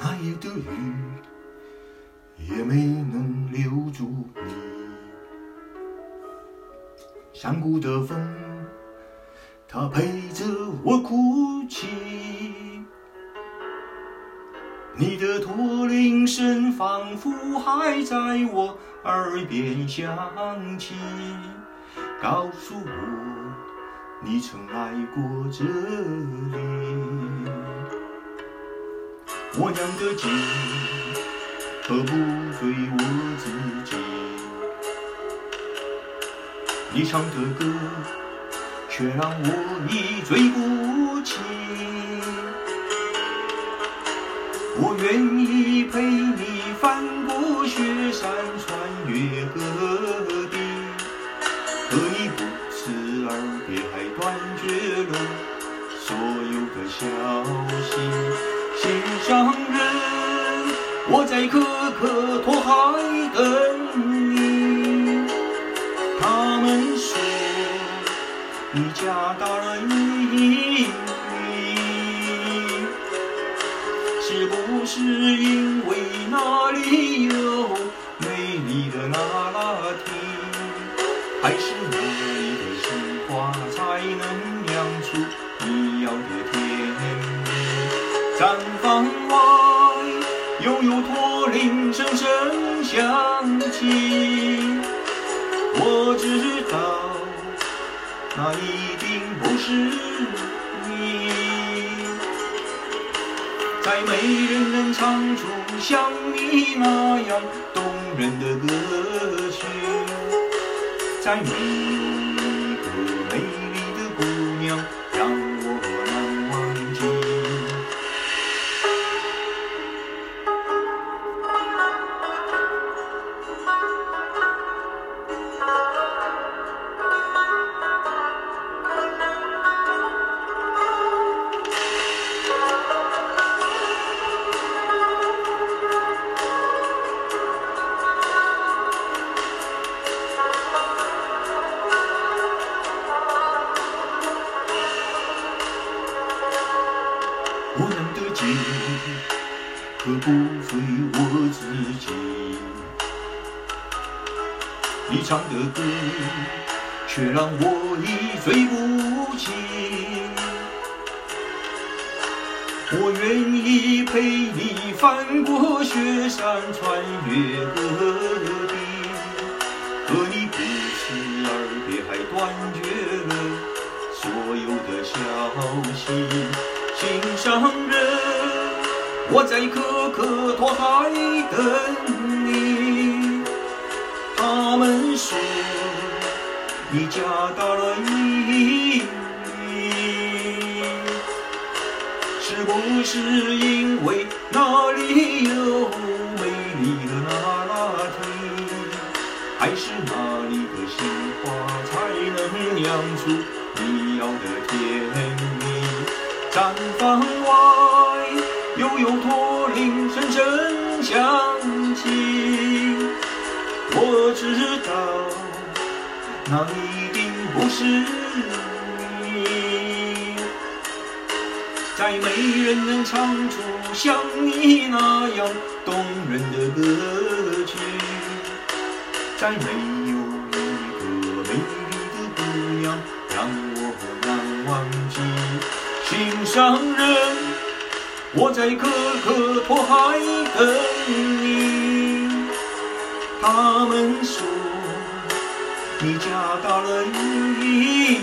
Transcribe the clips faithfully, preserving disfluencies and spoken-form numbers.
那夜的雨也没能留住你，山谷的风，它陪着我哭泣，你的驼铃声仿佛还在我耳边响起，告诉我你曾来过这里。我酿的酒喝不醉我自己，你唱的歌却让我一醉不起。我愿意陪你翻过雪山，穿越戈壁，和你不辞而别，还断绝了所有的消息。心上人，我在可可托海等你。他们说你家大人意，是不是因为那里有美丽的那拉提，还是那里的杏花才能酿出你要的甜蜜？毡房外悠悠驼铃声声响起，我知道那一定不是你，再没人能唱出像你那样动人的歌曲，再没有一个美丽的姑娘让我难忘记。我酿的酒喝不醉我自己，你唱的歌却让我一醉不起。我愿意陪你翻过雪山，穿越戈壁，和你不辞而别，还断绝了所有的消息。心上人，我在可可托海等你。他们说你家大人意，是不是因为那里有美丽的那拉提，还是那里的杏花才能酿出你要的甜蜜？毡房外悠悠驼铃声声响起，我知道那一定不是你，再没人能唱出像你那样动人的歌曲，再没有一个美丽的姑娘让我难忘记。心上人，我在可可托海等你。他们说你家大人意，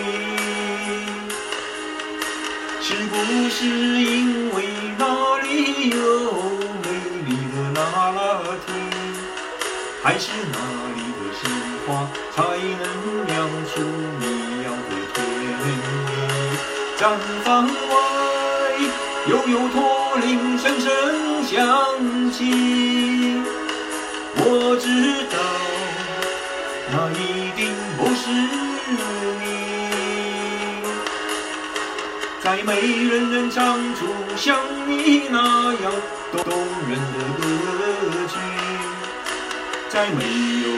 是不是因为那里有美丽的那拉提，还是那里的杏花才能酿出你要的甜蜜？毡房外悠悠驼铃声声响起，我知道那一定不是你，再没人能唱出像你那样动人的歌曲，再没有